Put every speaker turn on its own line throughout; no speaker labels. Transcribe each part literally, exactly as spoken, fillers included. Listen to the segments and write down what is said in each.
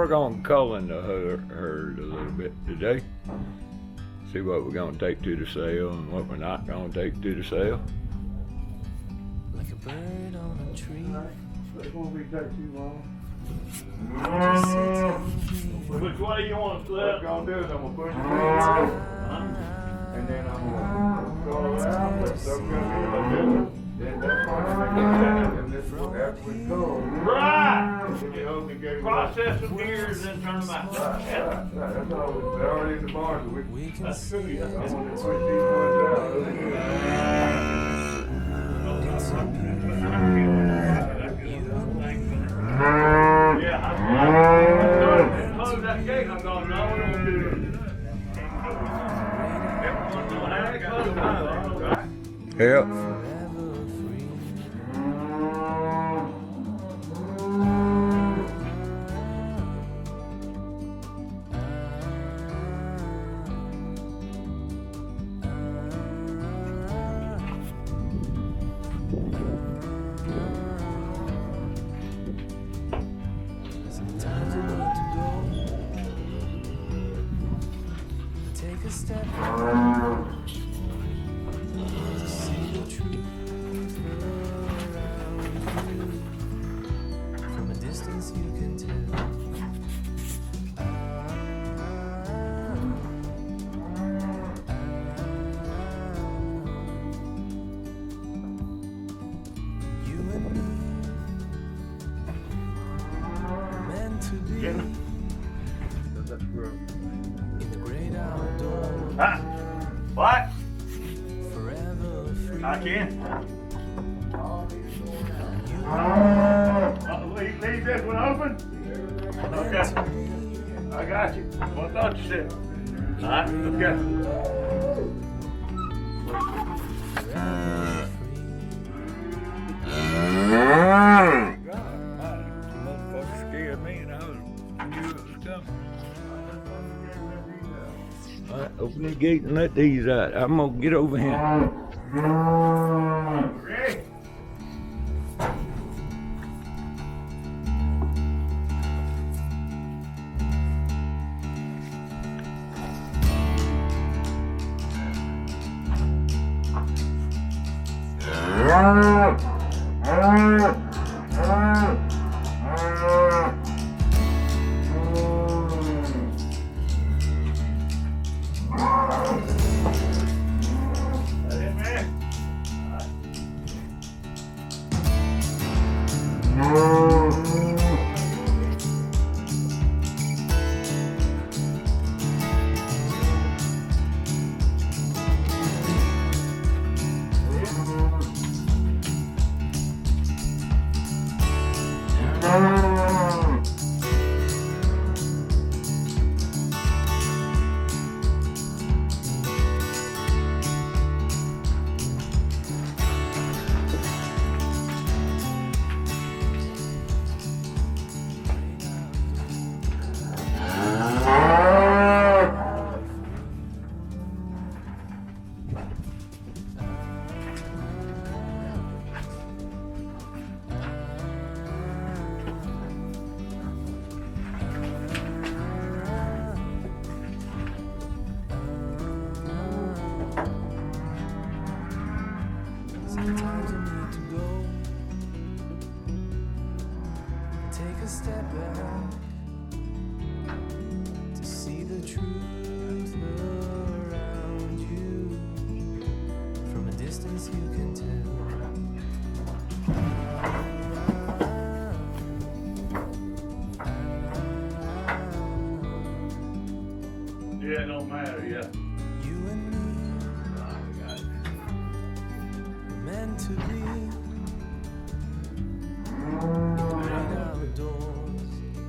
work on culling the herd a little bit today. See what we're gonna take to the sale and what we're not gonna take to the sale.
Like a bird on a tree.
It won't be take too long.
Which way you want to
What I'm
flip?
gonna do is I'm gonna push it in, and then I'm gonna go around, but it's gonna be a little bit. Then that's why I make it, and this is after we go.
Right!
Then you hold the gate.
Process some gears and turn them out.
Right, right, right, that's all, they're already in the barn, so we,
We can
That's
see
good, yeah.
I want to push these ones out.
Yeah, I'm gonna close that gate. I'm gonna know what I'm gonna do. Everyone's gonna have to close now, right?
Yep.
forever free. Sometimes you need to go. Take a step back to see the truth around you. From a distance you can tell. You and me meant to be in the great outdoors,
Huh? What?
forever free.
I can.
You
Uh, leave, leave this one open?
meant
Okay.
to be
I got you. What thought you said? Alright, okay.
Motherfucker scared me and I was knew it was coming. All right, open the gate and let these out. I'm gonna get over here.
Ready? That it, man?
Sometimes you need to go. Take a step back to see the truth around you. From a distance you can tell.
Yeah, it don't matter, yeah.
You and me meant to be in the great outdoors,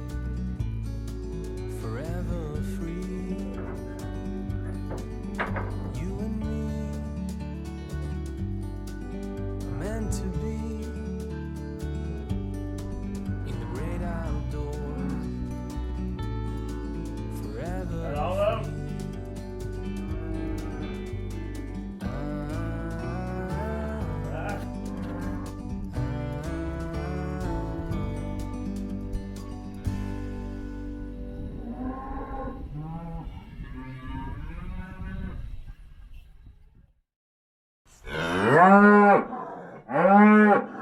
forever free. You and me meant to be in the great outdoors, forever
That all of
free.
Thank you.